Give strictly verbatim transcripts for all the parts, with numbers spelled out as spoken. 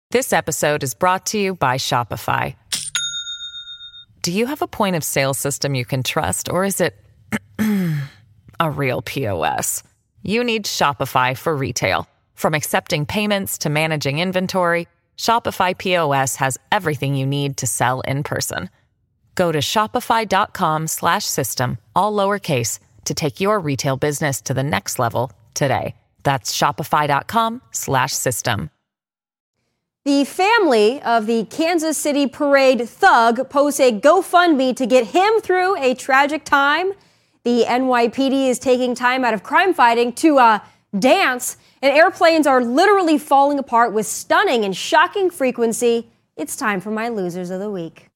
This episode is brought to you by Shopify. Do you have a point of sale system you can trust, or is it a real P O S? You need Shopify for retail. From accepting payments to managing inventory, Shopify P O S has everything you need to sell in person. Go to shopify.com slash system, all lowercase, to take your retail business to the next level today. That's shopify.com slash system. The family of the Kansas City Parade thug posts a GoFundMe to get him through a tragic time. The N Y P D is taking time out of crime fighting to uh, dance, and airplanes are literally falling apart with stunning and shocking frequency. It's time for my Losers of the Week.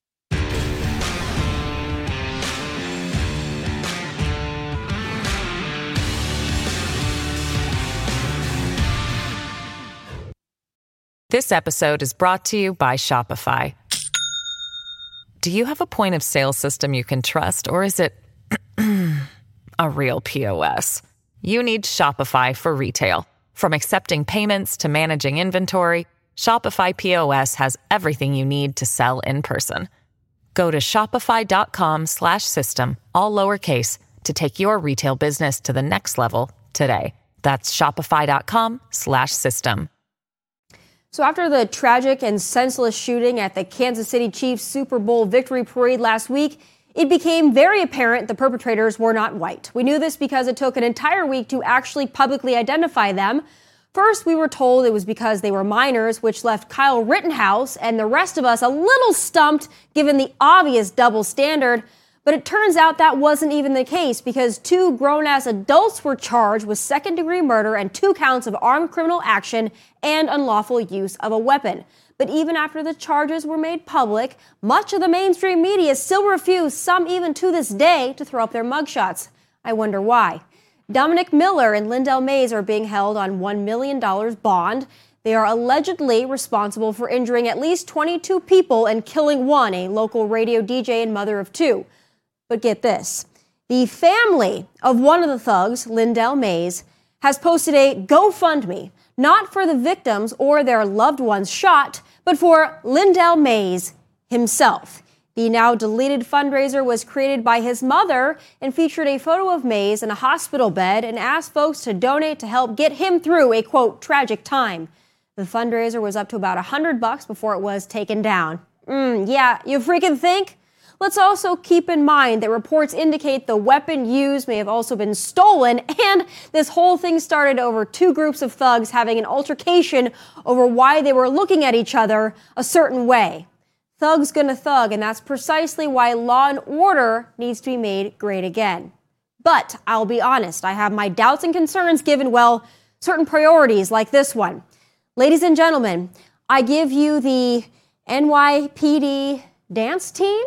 This episode is brought to you by Shopify. Do you have a point of sale system you can trust, or is it a real P O S? You need Shopify for retail. From accepting payments to managing inventory, Shopify P O S has everything you need to sell in person. Go to shopify.com slash system, all lowercase, to take your retail business to the next level today. That's shopify.com slash system. So after the tragic and senseless shooting at the Kansas City Chiefs Super Bowl victory parade last week, it became very apparent the perpetrators were not white. We knew this because it took an entire week to actually publicly identify them. First, we were told it was because they were minors, which left Kyle Rittenhouse and the rest of us a little stumped given the obvious double standard. But it turns out that wasn't even the case because two grown-ass adults were charged with second-degree murder and two counts of armed criminal action and unlawful use of a weapon. But even after the charges were made public, much of the mainstream media still refused, some even to this day, to throw up their mugshots. I wonder why. Dominic Miller and Lindell Mays are being held on one million dollars bond. They are allegedly responsible for injuring at least twenty-two people and killing one, a local radio D J and mother of two. But get this, the family of one of the thugs, Lindell Mays, has posted a GoFundMe, not for the victims or their loved ones shot, but for Lindell Mays himself. The now deleted fundraiser was created by his mother and featured a photo of Mays in a hospital bed and asked folks to donate to help get him through a, quote, tragic time. The fundraiser was up to about one hundred bucks before it was taken down. Mm, yeah, you freaking think? Let's also keep in mind that reports indicate the weapon used may have also been stolen, and this whole thing started over two groups of thugs having an altercation over why they were looking at each other a certain way. Thug's gonna thug, and that's precisely why law and order needs to be made great again. But I'll be honest, I have my doubts and concerns given, well, certain priorities like this one. Ladies and gentlemen, I give you the N Y P D dance team.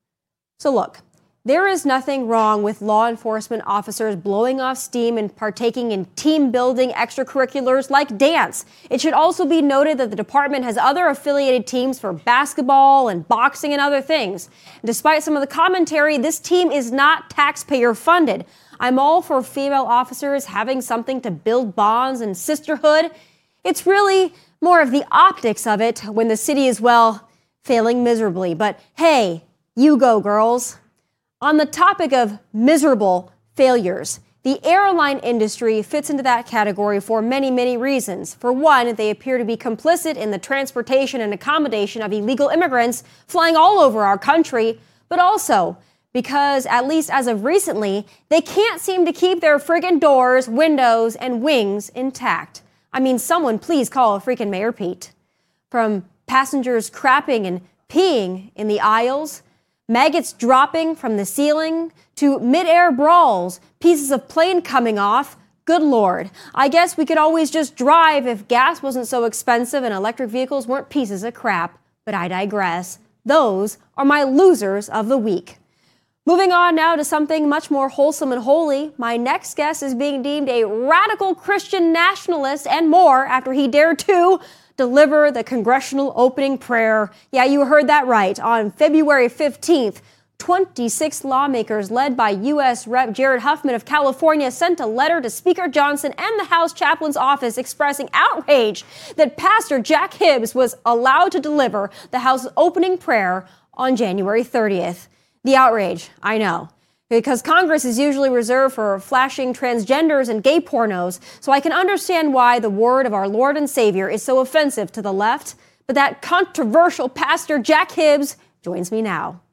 So look, there is nothing wrong with law enforcement officers blowing off steam and partaking in team-building extracurriculars like dance. It should also be noted that the department has other affiliated teams for basketball and boxing and other things. Despite some of the commentary, this team is not taxpayer-funded. I'm all for female officers having something to build bonds and sisterhood. It's really more of the optics of it when the city is, well, failing miserably. But hey, you go, girls. On the topic of miserable failures, the airline industry fits into that category for many, many reasons. For one, they appear to be complicit in the transportation and accommodation of illegal immigrants flying all over our country, but also because, at least as of recently, they can't seem to keep their friggin' doors, windows, and wings intact. I mean, someone please call a freaking Mayor Pete. From passengers crapping and peeing in the aisles, maggots dropping from the ceiling, to mid-air brawls, pieces of plane coming off. Good Lord. I guess we could always just drive if gas wasn't so expensive and electric vehicles weren't pieces of crap. But I digress. Those are my losers of the week. Moving on now to something much more wholesome and holy. My next guest is being deemed a radical Christian nationalist and more after he dared to deliver the congressional opening prayer. Yeah, you heard that right. On February fifteenth, twenty-six lawmakers led by U S Representative Jared Huffman of California sent a letter to Speaker Johnson and the House Chaplain's office expressing outrage that Pastor Jack Hibbs was allowed to deliver the House's opening prayer on January thirtieth. The outrage, I know, because Congress is usually reserved for flashing transgenders and gay pornos, so I can understand why the word of our Lord and Savior is so offensive to the left. But that controversial Pastor Jack Hibbs joins me now.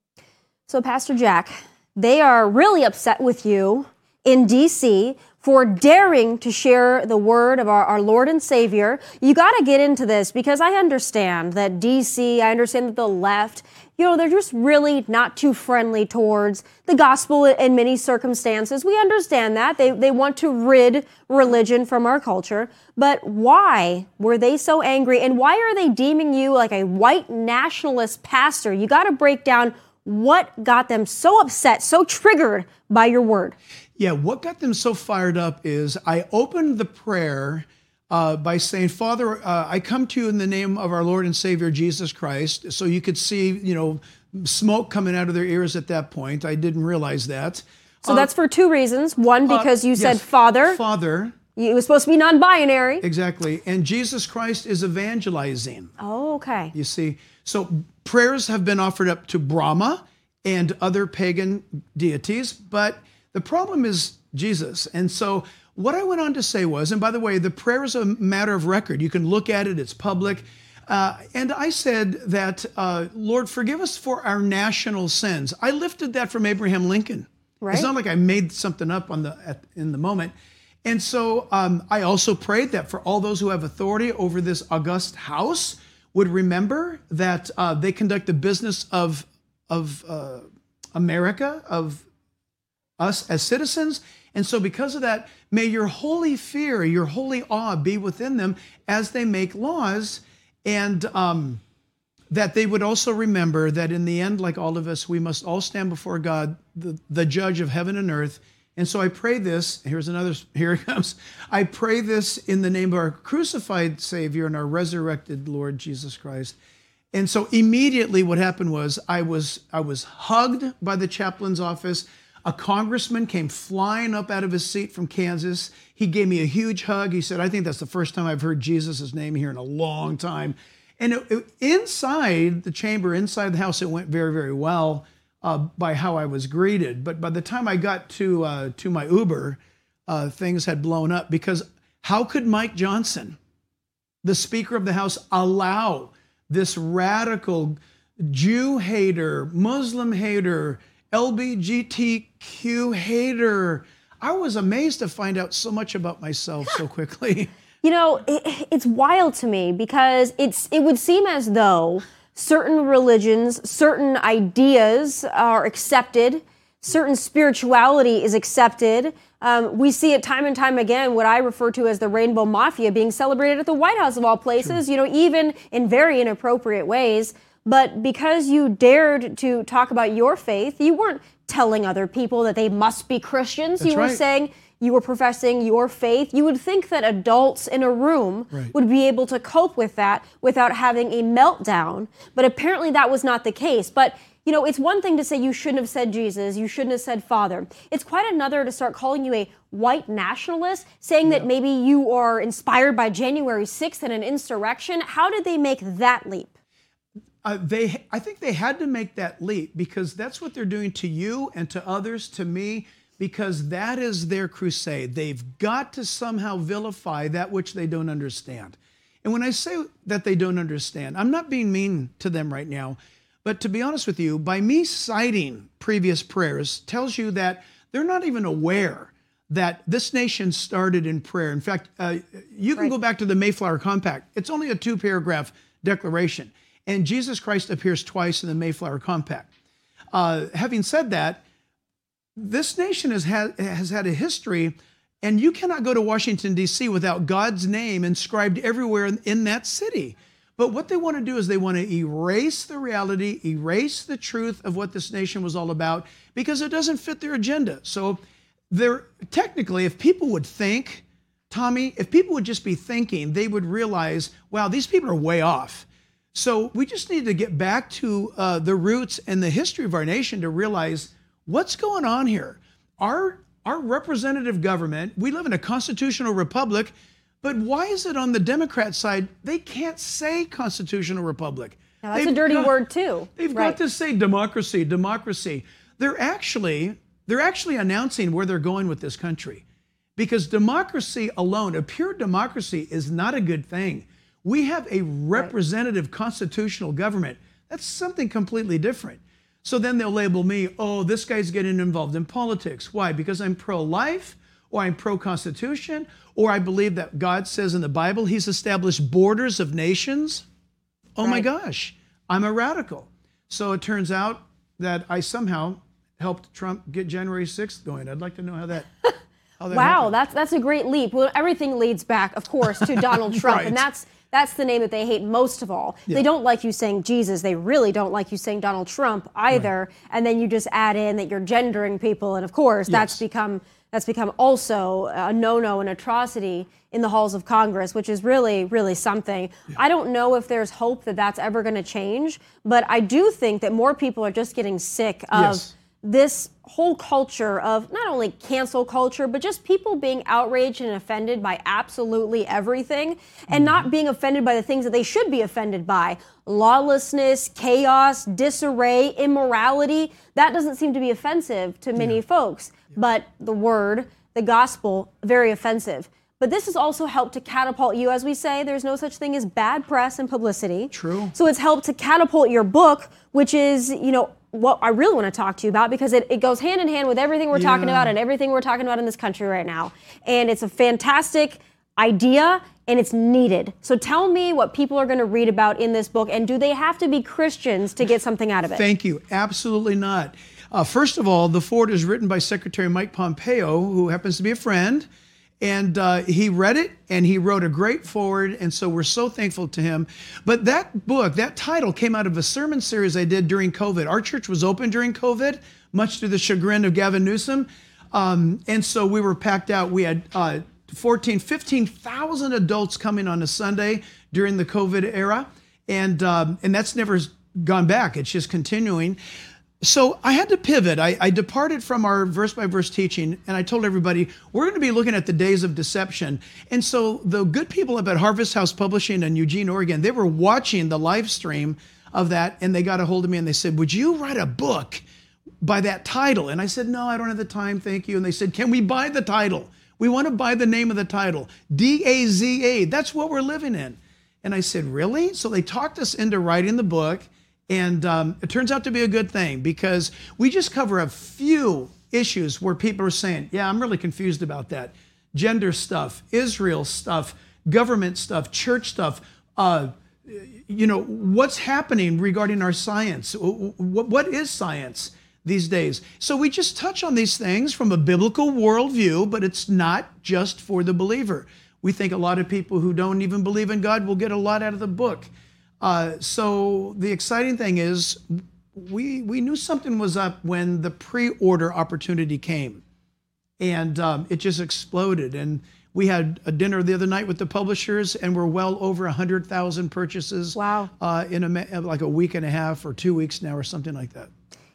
So, Pastor Jack, they are really upset with you in D C for daring to share the word of our, our Lord and Savior. You got to get into this because I understand that D C, I understand that the left, you know, they're just really not too friendly towards the gospel in many circumstances. We understand that. They, they want to rid religion from our culture. But why were they so angry? And why are they deeming you like a white nationalist pastor? You got to break down what got them so upset, so triggered by your word. Yeah, what got them so fired up is I opened the prayer uh, by saying, Father, uh, I come to you in the name of our Lord and Savior, Jesus Christ. So you could see, you know, smoke coming out of their ears at that point. I didn't realize that. So uh, that's for two reasons. One, because you uh, said yes, Father. Father. It was supposed to be non-binary. Exactly. And Jesus Christ is evangelizing. Oh, okay. You see, so prayers have been offered up to Brahma and other pagan deities, but the problem is Jesus. And so what I went on to say was, and by the way, the prayer is a matter of record. You can look at it, it's public. Uh, and I said that, uh, Lord, forgive us for our national sins. I lifted that from Abraham Lincoln. Right. It's not like I made something up on the at, in the moment. And so um, I also prayed that for all those who have authority over this august house would remember that uh, they conduct the business of, of uh, America, of us as citizens. And so because of that, may your holy fear, your holy awe be within them as they make laws, and um, that they would also remember that in the end, like all of us, we must all stand before God, the, the judge of heaven and earth. And so I pray this, here's another, here it comes. I pray this in the name of our crucified Savior and our resurrected Lord Jesus Christ. And so immediately what happened was I was I was hugged by the chaplain's office. A congressman came flying up out of his seat from Kansas. He gave me a huge hug. He said, I think that's the first time I've heard Jesus' name here in a long time. And it, it, inside the chamber, inside the house, it went very, very well. Uh, by how I was greeted. But by the time I got to uh, to my Uber, uh, things had blown up, because how could Mike Johnson, the Speaker of the House, allow this radical Jew hater, Muslim hater, L G B T Q hater? I was amazed to find out so much about myself so quickly. You know, it, it's wild to me because it's it would seem as though certain religions, certain ideas are accepted, certain spirituality is accepted. Um, we see it time and time again, what I refer to as the Rainbow Mafia being celebrated at the White House of all places, True. you know, even in very inappropriate ways. But because you dared to talk about your faith, you weren't telling other people that they must be Christians. That's you were right. saying you were professing your faith. You would think that adults in a room right. would be able to cope with that without having a meltdown. But apparently that was not the case. But, you know, it's one thing to say you shouldn't have said Jesus, you shouldn't have said Father. It's quite another to start calling you a white nationalist, saying yeah. that maybe you are inspired by January sixth and an insurrection. How did they make that leap? Uh, they, I think they had to make that leap because that's what they're doing to you and to others, to me, because that is their crusade. They've got to somehow vilify that which they don't understand. And when I say that they don't understand, I'm not being mean to them right now, but to be honest with you, by me citing previous prayers tells you that they're not even aware that this nation started in prayer. In fact, uh, you can right. go back to the Mayflower Compact. It's only a two-paragraph declaration, and Jesus Christ appears twice in the Mayflower Compact. Uh, having said that, this nation has had, has had a history, and you cannot go to Washington, D C without God's name inscribed everywhere in, in that city. But what they want to do is they want to erase the reality, erase the truth of what this nation was all about, because it doesn't fit their agenda. So they're technically, if people would think, Tommy, if people would just be thinking, they would realize, wow, these people are way off. So we just need to get back to uh, the roots and the history of our nation to realize what's going on here. Our, our representative government, we live in a constitutional republic, but why is it on the Democrat side, they can't say constitutional republic? Now, that's They've a dirty got, word too. They've right. got to say democracy, democracy. They're actually, they're actually announcing where they're going with this country. Because democracy alone, a pure democracy, is not a good thing. We have a representative right. constitutional government. That's something completely different. So then they'll label me, oh, this guy's getting involved in politics. Why? Because I'm pro-life, or I'm pro-constitution, or I believe that God says in the Bible he's established borders of nations. Oh right. my gosh, I'm a radical. So it turns out that I somehow helped Trump get January sixth going. I'd like to know how that how that Wow, happened. that's that's a great leap. Well, everything leads back, of course, to Donald Trump, right. and that's that's the name that they hate most of all. Yeah. They don't like you saying Jesus. They really don't like you saying Donald Trump either. Right. And then you just add in that you're gendering people, and of course, yes. that's become that's become also a no-no, an atrocity in the halls of Congress, which is really, really something. Yeah. I don't know if there's hope that that's ever going to change, but I do think that more people are just getting sick of yes. this whole culture of not only cancel culture, but just people being outraged and offended by absolutely everything and mm-hmm. not being offended by the things that they should be offended by. Lawlessness, chaos, disarray, immorality. That doesn't seem to be offensive to many yeah. folks, yeah. but the word, the gospel, very offensive. But this has also helped to catapult you. As we say, there's no such thing as bad press and publicity. True. So it's helped to catapult your book, which is, you know, what I really want to talk to you about, because it, it goes hand in hand with everything we're yeah. talking about and everything we're talking about in this country right now. And it's a fantastic idea and it's needed. So tell me what people are going to read about in this book, and do they have to be Christians to get something out of it? Thank you. Absolutely not. Uh, first of all, the foreword is written by Secretary Mike Pompeo, who happens to be a friend. And uh, he read it, and he wrote a great foreword, and so we're so thankful to him. But that book, that title came out of a sermon series I did during COVID. Our church was open during COVID, much to the chagrin of Gavin Newsom. Um, and so we were packed out. We had uh, fourteen, fifteen thousand adults coming on a Sunday during the COVID era. And, um, and that's never gone back. It's just continuing. So I had to pivot. I, I departed from our verse-by-verse teaching, and I told everybody, we're going to be looking at the days of deception. And so the good people up at Harvest House Publishing in Eugene, Oregon, they were watching the live stream of that, and they got a hold of me, and they said, would you write a book by that title? And I said, no, I don't have the time, thank you. And they said, can we buy the title? We want to buy the name of the title, D A Z A. That's what we're living in. And I said, really? So they talked us into writing the book. And um, it turns out to be a good thing, because we just cover a few issues where people are saying, yeah, I'm really confused about that. Gender stuff, Israel stuff, government stuff, church stuff, uh, you know, what's happening regarding our science? What is science these days? So we just touch on these things from a biblical worldview, but it's not just for the believer. We think a lot of people who don't even believe in God will get a lot out of the book. Uh, so the exciting thing is we we knew something was up when the pre-order opportunity came, and um, it just exploded. And we had a dinner the other night with the publishers, and we're well over one hundred thousand purchases. Wow. Uh, in a, like a week and a half or two weeks now or something like that.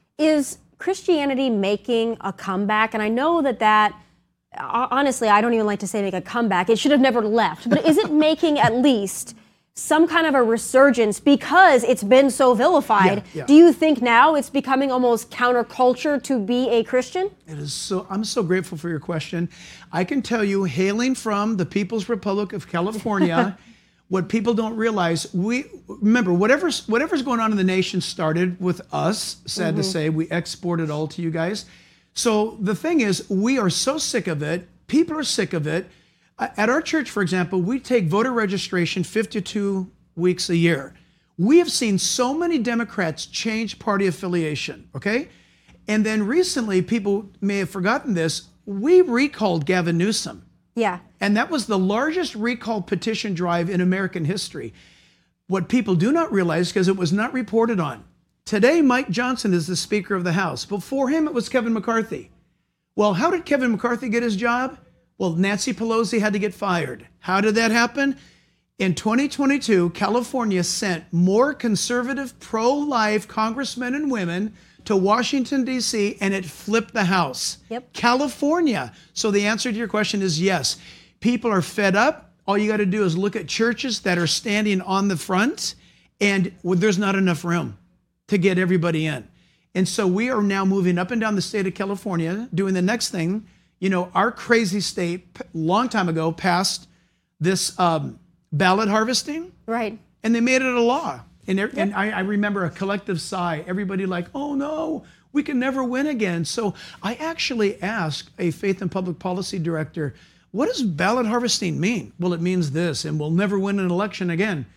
Is Christianity making a comeback? And I know that that, honestly, I don't even like to say make a comeback. It should have never left. But is it making at least some kind of a resurgence because it's been so vilified? Yeah, yeah. Do you think now it's becoming almost counterculture to be a Christian? It is so. I'm so grateful for your question. I can tell you, hailing from the People's Republic of California, what people don't realize, we remember whatever's whatever's going on in the nation started with us. Sad mm-hmm. to say, we exported all to you guys. So the thing is, we are so sick of it. People are sick of it. At our church, for example, we take voter registration fifty-two weeks a year. We have seen so many Democrats change party affiliation, okay? And then recently, people may have forgotten this, we recalled Gavin Newsom. Yeah. And that was the largest recall petition drive in American history. What people do not realize, because it was not reported on, today Mike Johnson is the Speaker of the House. Before him, it was Kevin McCarthy. Well, how did Kevin McCarthy get his job? Well, Nancy Pelosi had to get fired. How did that happen? In twenty twenty-two, California sent more conservative pro-life congressmen and women to Washington, D C, and it flipped the House. Yep. California. So the answer to your question is yes. People are fed up. All you got to do is look at churches that are standing on the front, and well, there's not enough room to get everybody in. And so we are now moving up and down the state of California, doing the next thing. You know, our crazy state, long time ago, passed this um, ballot harvesting. Right. And they made it a law. And, yep. and I, I remember a collective sigh. Everybody like, oh no, we can never win again. So I actually asked a faith and public policy director, what does ballot harvesting mean? Well, it means this, and we'll never win an election again.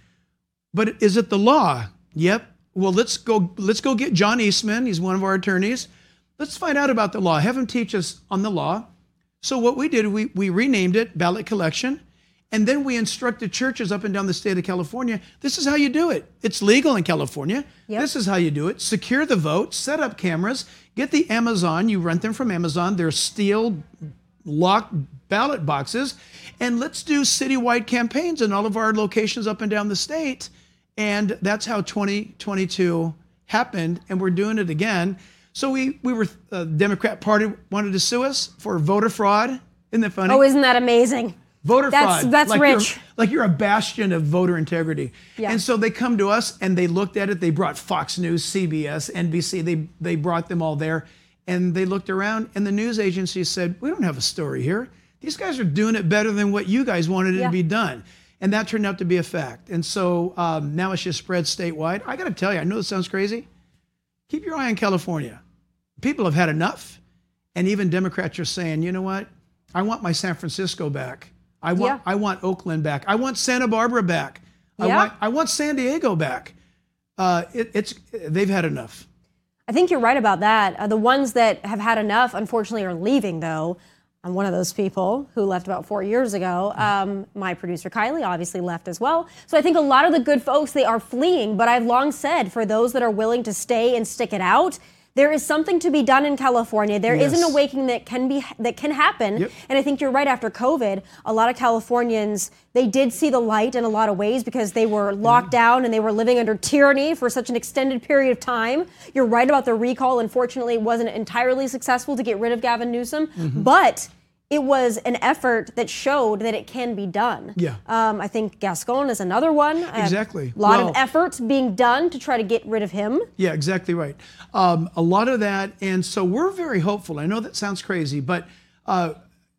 But is it the law? Yep. Well, let's go, let's go get John Eastman. He's one of our attorneys. Let's find out about the law. Have him teach us on the law. So what we did, we, we renamed it ballot collection. And then we instructed churches up and down the state of California, this is how you do it. It's legal in California. Yep. This is how you do it. Secure the vote, set up cameras, get the Amazon, you rent them from Amazon, they're steel locked ballot boxes, and let's do citywide campaigns in all of our locations up and down the state. And that's how twenty twenty-two happened, and we're doing it again. So we, we were, the uh, Democrat Party wanted to sue us for voter fraud. Isn't that funny? Oh, isn't that amazing? Voter that's, fraud. That's like rich. You're, like you're a bastion of voter integrity. Yeah. And so they come to us and they looked at it. They brought Fox News, C B S, N B C. They, they brought them all there. And they looked around and the news agencies said, we don't have a story here. These guys are doing it better than what you guys wanted it yeah. to be done. And that turned out to be a fact. And so um, now it's just spread statewide. I got to tell you, I know this sounds crazy. Keep your eye on California. People have had enough. And even Democrats are saying, you know what? I want my San Francisco back. I want yeah. I want Oakland back. I want Santa Barbara back. I yeah. want I want San Diego back. Uh, it, it's they've had enough. I think you're right about that. Uh, the ones that have had enough, unfortunately, are leaving. Though I'm one of those people who left about four years ago. Um, my producer Kylie obviously left as well. So I think a lot of the good folks, they are fleeing. But I've long said, for those that are willing to stay and stick it out, there is something to be done in California. There yes. is an awakening that can be that can happen. Yep. And I think you're right. After COVID, a lot of Californians, they did see the light in a lot of ways because they were locked yeah. down and they were living under tyranny for such an extended period of time. You're right about the recall. Unfortunately, it wasn't entirely successful to get rid of Gavin Newsom, mm-hmm. but it was an effort that showed that it can be done. Yeah. Um, I think Gascon is another one. Exactly. A lot well, of effort being done to try to get rid of him. Yeah, exactly right. Um, a lot of that, and so we're very hopeful. I know that sounds crazy, but uh,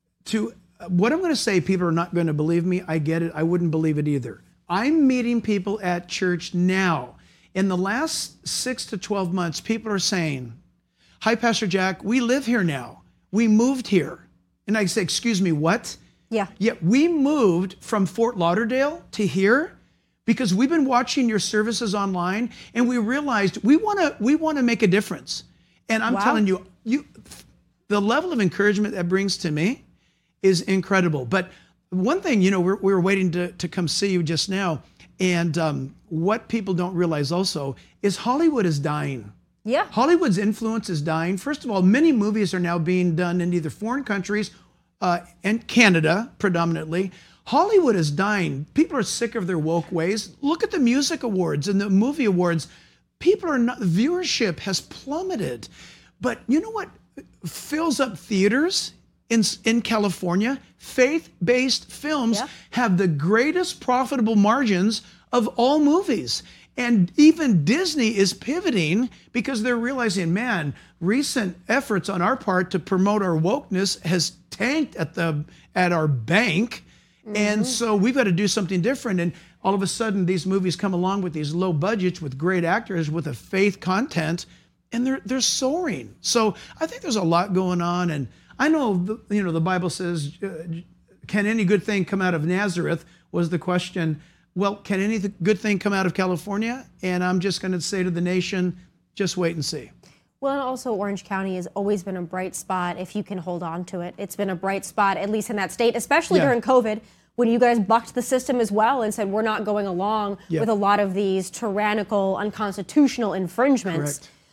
to what I'm going to say, people are not going to believe me. I get it. I wouldn't believe it either. I'm meeting people at church now. In the last six to twelve months, people are saying, "Hi, Pastor Jack. We live here now. We moved here." And I say, excuse me, what? Yeah. Yeah, we moved from Fort Lauderdale to here because we've been watching your services online and we realized we want to we want to make a difference. And I'm wow. telling you, you, the level of encouragement that brings to me is incredible. But one thing, you know, we're, we were waiting to, to come see you just now. And um, what people don't realize also is Hollywood is dying. Yeah. Hollywood's influence is dying. First of all, many movies are now being done in either foreign countries uh, and Canada predominantly. Hollywood is dying. People are sick of their woke ways. Look at the music awards and the movie awards. People are not, viewership has plummeted. But you know what fills up theaters in, in California? Faith-based films yeah. have the greatest profitable margins of all movies. And even Disney is pivoting because they're realizing, man, recent efforts on our part to promote our wokeness has tanked at the at our bank. Mm-hmm. And so we've got to do something different. And all of a sudden, these movies come along with these low budgets, with great actors, with a faith content, and they're they're soaring. So I think there's a lot going on. And I know, the, you know, the Bible says, uh, can any good thing come out of Nazareth, was the question. Well, can any good thing come out of California? And I'm just going to say to the nation, just wait and see. Well, and also Orange County has always been a bright spot if you can hold on to it. It's been a bright spot, at least in that state, especially yeah. during COVID, when you guys bucked the system as well and said we're not going along yeah. with a lot of these tyrannical, unconstitutional infringements. Correct.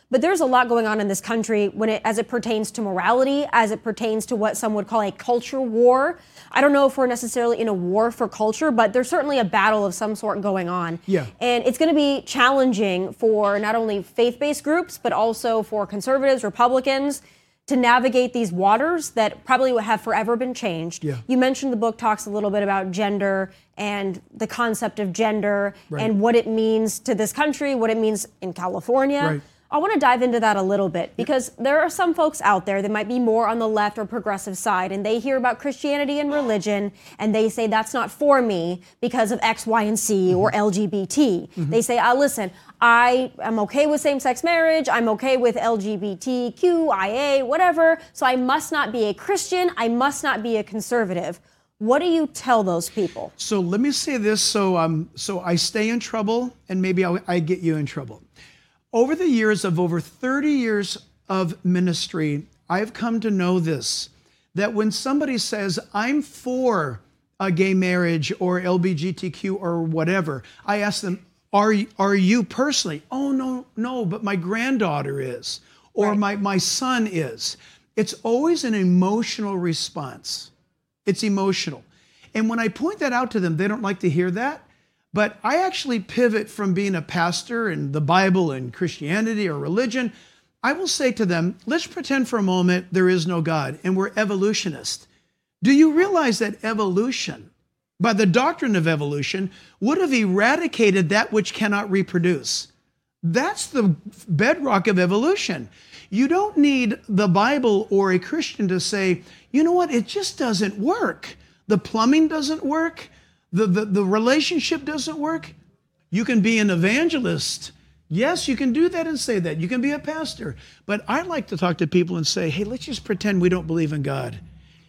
But there's a lot going on in this country when it, as it pertains to morality, as it pertains to what some would call a culture war. I don't know if we're necessarily in a war for culture, but there's certainly a battle of some sort going on. Yeah. And it's going to be challenging for not only faith-based groups, but also for conservatives, Republicans, to navigate these waters that probably would have forever been changed. Yeah. You mentioned the book talks a little bit about gender and the concept of gender Right. and what it means to this country, what it means in California. Right. I want to dive into that a little bit because there are some folks out there that might be more on the left or progressive side, and they hear about Christianity and religion and they say that's not for me because of X, Y, and C or L G B T. Mm-hmm. They say, ah, listen, I am okay with same-sex marriage, I'm okay with L G B T Q I A, whatever, so I must not be a Christian, I must not be a conservative. What do you tell those people? So let me say this so um so I stay in trouble and maybe I'll, I get you in trouble. Over the years of over thirty years of ministry, I've come to know this, that when somebody says, I'm for a gay marriage or L G B T Q or whatever, I ask them, are, are you personally? Oh, no, no, but my granddaughter is, or Right. my, my son is. It's always an emotional response. It's emotional. And when I point that out to them, they don't like to hear that. But I actually pivot from being a pastor in the Bible and Christianity or religion. I will say to them, let's pretend for a moment there is no God and we're evolutionists. Do you realize that evolution, by the doctrine of evolution, would have eradicated that which cannot reproduce? That's the bedrock of evolution. You don't need the Bible or a Christian to say, you know what, it just doesn't work. The plumbing doesn't work. The, the, the relationship doesn't work. You can be an evangelist. Yes, you can do that and say that. You can be a pastor. But I like to talk to people and say, hey, let's just pretend we don't believe in God.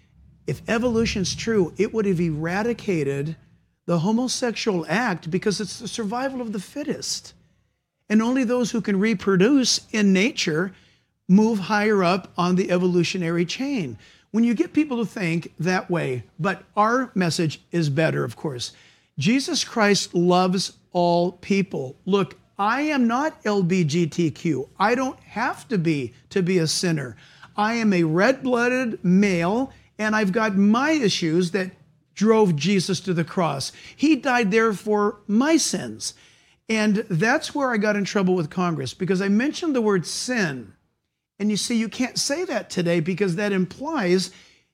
If evolution's true, it would have eradicated the homosexual act because it's the survival of the fittest. And only those who can reproduce in nature move higher up on the evolutionary chain. When you get people to think that way, but our message is better, of course. Jesus Christ loves all people. Look, I am not L G B T Q. I don't have to be to be a sinner. I am a red-blooded male, and I've got my issues that drove Jesus to the cross. He died there for my sins. And that's where I got in trouble with Congress, because I mentioned the word sin. And you see, you can't say that today because that implies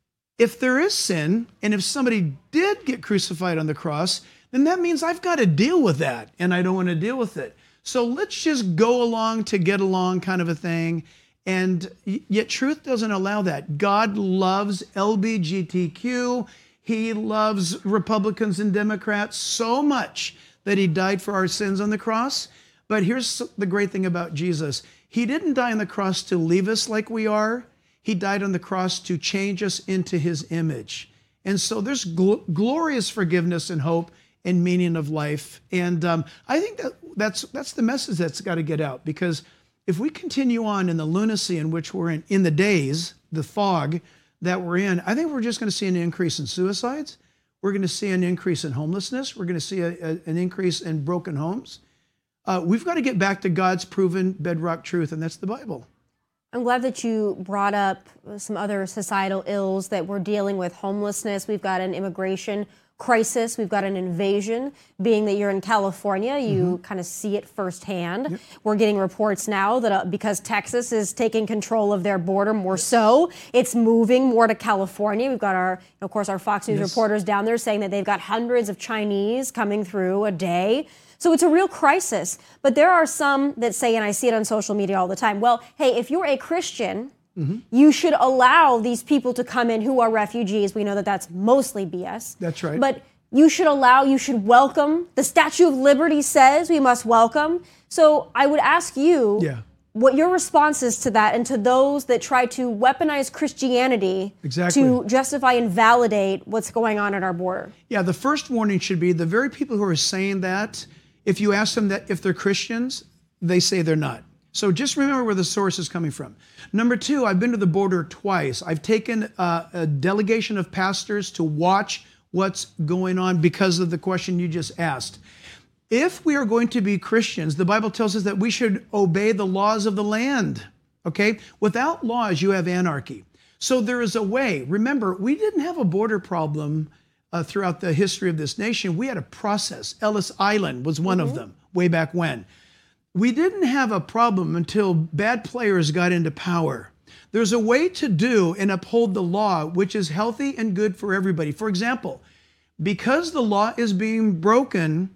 if there is sin, and if somebody did get crucified on the cross, then that means I've got to deal with that, and I don't want to deal with it. So let's just go along to get along kind of a thing. And yet truth doesn't allow that. God loves L G B T Q. He loves Republicans and Democrats so much that he died for our sins on the cross. But here's the great thing about Jesus. He didn't die on the cross to leave us like we are. He died on the cross to change us into his image. And so there's gl- glorious forgiveness and hope and meaning of life. And um, I think that that's, that's the message that's got to get out, because if we continue on in the lunacy in which we're in, in the days, the fog that we're in, I think we're just going to see an increase in suicides. We're going to see an increase in homelessness. We're going to see a, a, an increase in broken homes. Uh, we've got to get back to God's proven bedrock truth, and that's the Bible. I'm glad that you brought up some other societal ills that we're dealing with. Homelessness, we've got an immigration crisis, we've got an invasion. Being that you're in California, you mm-hmm. kind of see it firsthand. Yep. We're getting reports now that uh, because Texas is taking control of their border more so, it's moving more to California. We've got our, of course, our Fox News yes. reporters down there saying that they've got hundreds of Chinese coming through a day. So it's a real crisis. But there are some that say, and I see it on social media all the time, well, hey, if you're a Christian, mm-hmm. you should allow these people to come in who are refugees. We know that that's mostly B S. That's right. But you should allow, you should welcome. The Statue of Liberty says we must welcome. So I would ask you yeah. what your response is to that, and to those that try to weaponize Christianity exactly. to justify and validate what's going on at our border. Yeah, the first warning should be the very people who are saying that, if you ask them that if they're Christians, they say they're not. So just remember where the source is coming from. Number two, I've been to the border twice. I've taken uh, a delegation of pastors to watch what's going on because of the question you just asked. if we are going to be Christians, the Bible tells us that we should obey the laws of the land, okay? Without laws, you have anarchy. So there is a way. Remember, we didn't have a border problem uh, throughout the history of this nation. We had a process. Ellis Island was one mm-hmm. of them way back when. We didn't have a problem until bad players got into power. There's a way to do and uphold the law, which is healthy and good for everybody. For example, because the law is being broken,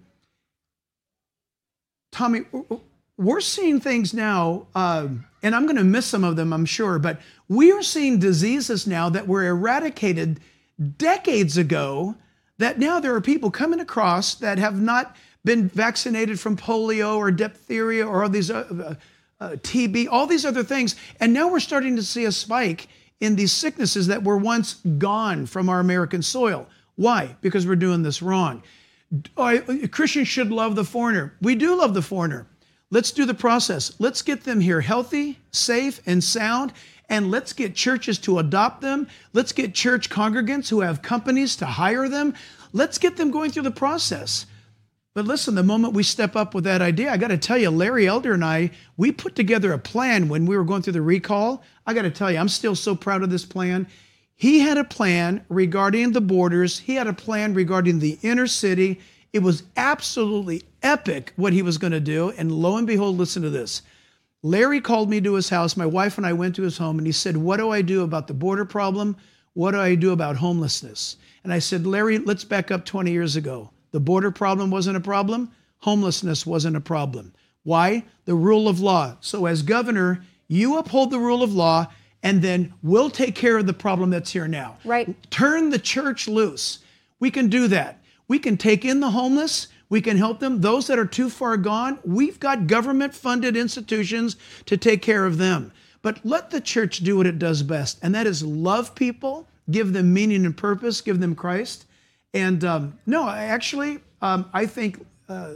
Tommy, we're seeing things now, uh, and I'm going to miss some of them, I'm sure, but we are seeing diseases now that were eradicated decades ago, that now there are people coming across that have not been vaccinated from polio or diphtheria or all these uh, uh, T B, all these other things. And now we're starting to see a spike in these sicknesses that were once gone from our American soil. Why? Because we're doing this wrong. Uh, Christians should love the foreigner. We do love the foreigner. Let's do the process. Let's get them here healthy, safe, and sound. And let's get churches to adopt them. Let's get church congregants who have companies to hire them. Let's get them going through the process. But listen, the moment we step up with that idea, I got to tell you, Larry Elder and I, we put together a plan when we were going through the recall. I got to tell you, I'm still so proud of this plan. He had a plan regarding the borders. He had a plan regarding the inner city. It was absolutely epic what he was going to do. And lo and behold, listen to this. Larry called me to his house. My wife and I went to his home, and he said, what do I do about the border problem? What do I do about homelessness? And I said, Larry, let's back up twenty years ago. The border problem wasn't a problem. Homelessness wasn't a problem. Why? The rule of law. So as governor, you uphold the rule of law, and then we'll take care of the problem that's here now. Right. Turn the church loose. We can do that. We can take in the homeless. We can help them. Those that are too far gone, we've got government-funded institutions to take care of them. But let the church do what it does best, and that is love people, give them meaning and purpose, give them Christ. And um, no, I actually, um, I think, uh,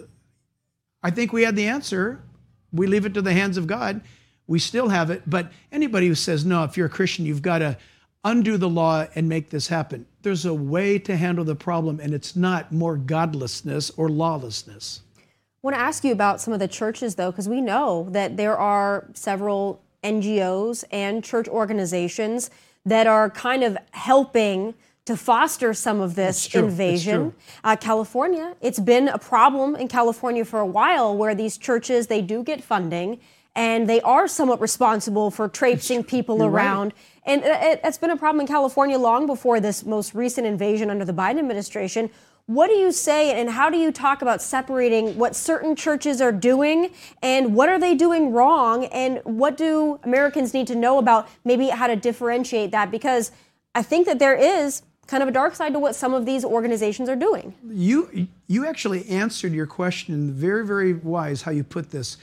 I think we had the answer. We leave it to the hands of God. We still have it. But anybody who says, no, if you're a Christian, you've got to undo the law and make this happen. There's a way to handle the problem, and it's not more godlessness or lawlessness. I want to ask you about some of the churches, though, because we know that there are several N G Os and church organizations that are kind of helping to foster some of this invasion. Uh, California, it's been a problem in California for a while where these churches, they do get funding and they are somewhat responsible for traipsing people You're around. Right. And it, it's been a problem in California long before this most recent invasion under the Biden administration. What do you say and how do you talk about separating what certain churches are doing and what are they doing wrong and what do Americans need to know about maybe how to differentiate that? Because I think that there is kind of a dark side to what some of these organizations are doing. You you actually answered your question, very, very wise how you put this.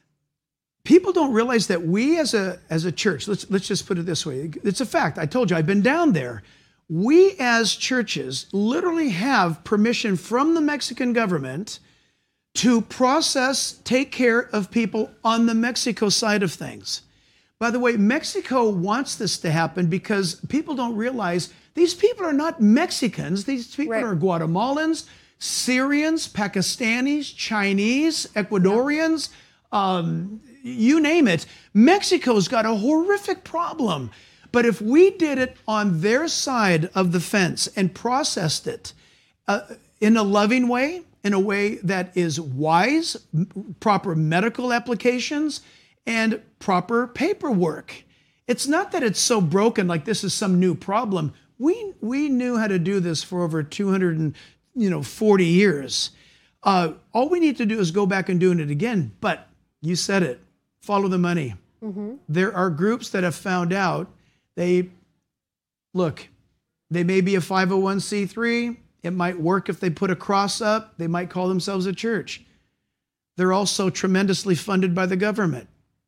People don't realize that we as a as a church, let's let's just put it this way. It's a fact. I told you, I've been down there. We as churches literally have permission from the Mexican government to process, take care of people on the Mexico side of things. By the way, Mexico wants this to happen because people don't realize these people are not Mexicans. These people right. are Guatemalans, Syrians, Pakistanis, Chinese, Ecuadorians, um, you name it. Mexico's got a horrific problem. But if we did it on their side of the fence and processed it uh, in a loving way, in a way that is wise, proper medical applications, and proper paperwork. It's not that it's so broken like this is some new problem. We we knew how to do this for over two hundred forty years. Uh, all we need to do is go back and doing it again. But you said it, follow the money. Mm-hmm. There are groups that have found out they, look, they may be a five oh one c three. It might work if they put a cross up. They might call themselves a church. They're also tremendously funded by the government.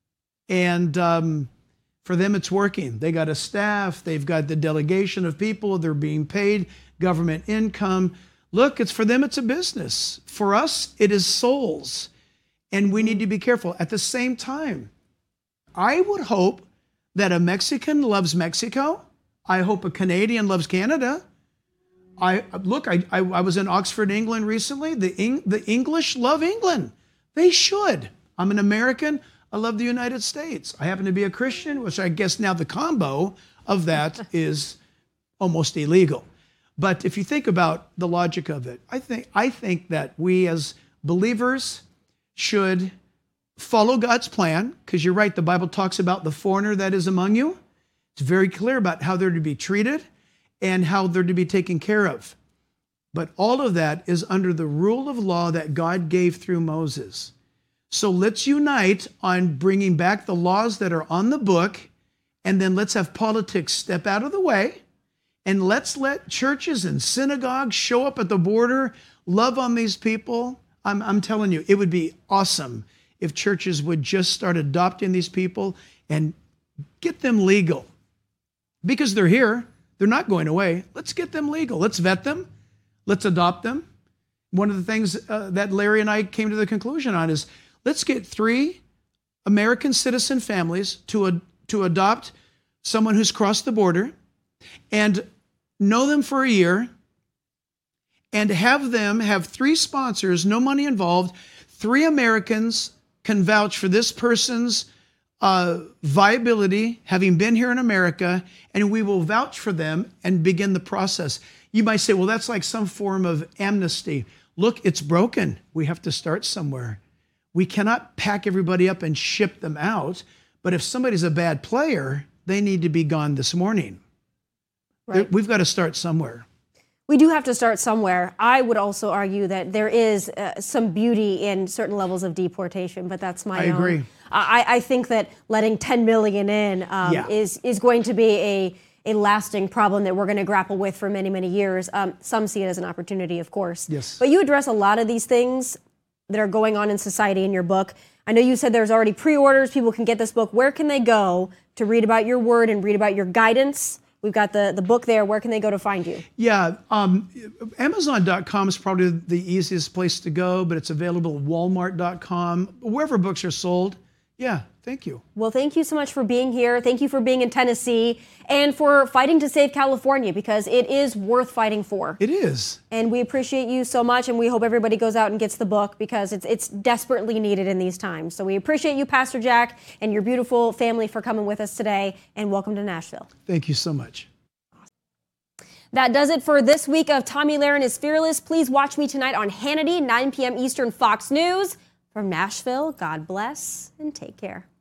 And um, for them, it's working. They got a staff. They've got the delegation of people. They're being paid government income. Look, it's for them, it's a business. For us, it is souls. And we need to be careful. At the same time, I would hope that a Mexican loves Mexico. I hope a Canadian loves Canada. I look, I, I, I was in Oxford, England recently. The, Eng, the English love England. They should. I'm an American. I love the United States. I happen to be a Christian, which I guess now the combo of that is almost illegal. But if you think about the logic of it, I think I think that we as believers should follow God's plan, because you're right, the Bible talks about the foreigner that is among you. It's very clear about how they're to be treated and how they're to be taken care of. But all of that is under the rule of law that God gave through Moses. So let's unite on bringing back the laws that are on the book, and then let's have politics step out of the way, and let's let churches and synagogues show up at the border, love on these people. I'm, I'm telling you, it would be awesome if churches would just start adopting these people and get them legal. Because they're here, they're not going away. Let's get them legal. Let's vet them. Let's adopt them. One of the things uh, that Larry and I came to the conclusion on is let's get three American citizen families to, ad- to adopt someone who's crossed the border and know them for a year and have them have three sponsors, no money involved. Three Americans can vouch for this person's uh, viability, having been here in America, and we will vouch for them and begin the process. You might say, well, that's like some form of amnesty. Look, it's broken. We have to start somewhere. We cannot pack everybody up and ship them out. But if somebody's a bad player, they need to be gone this morning. Right. We've got to start somewhere. We do have to start somewhere. I would also argue that there is uh, some beauty in certain levels of deportation, but that's my I own. agree. I, I think that letting ten million in um, yeah. is is going to be a a lasting problem that we're going to grapple with for many, many years. Um, some see it as an opportunity, of course. Yes. But you address a lot of these things that are going on in society in your book. I know you said there's already pre-orders. People can get this book. Where can they go to read about your word and read about your guidance? We've got the, the book there. Where can they go to find you? Yeah, um, Amazon dot com is probably the easiest place to go, but it's available at Walmart dot com, wherever books are sold. Yeah, thank you. Well, thank you so much for being here. Thank you for being in Tennessee and for fighting to save California, because it is worth fighting for. It is. And we appreciate you so much, and we hope everybody goes out and gets the book, because it's it's desperately needed in these times. So we appreciate you, Pastor Jack, and your beautiful family for coming with us today, and welcome to Nashville. Thank you so much. That does it for this week of Tomi Lahren is Fearless. Please watch me tonight on Hannity, nine p.m. Eastern, Fox News. From Nashville, God bless and take care.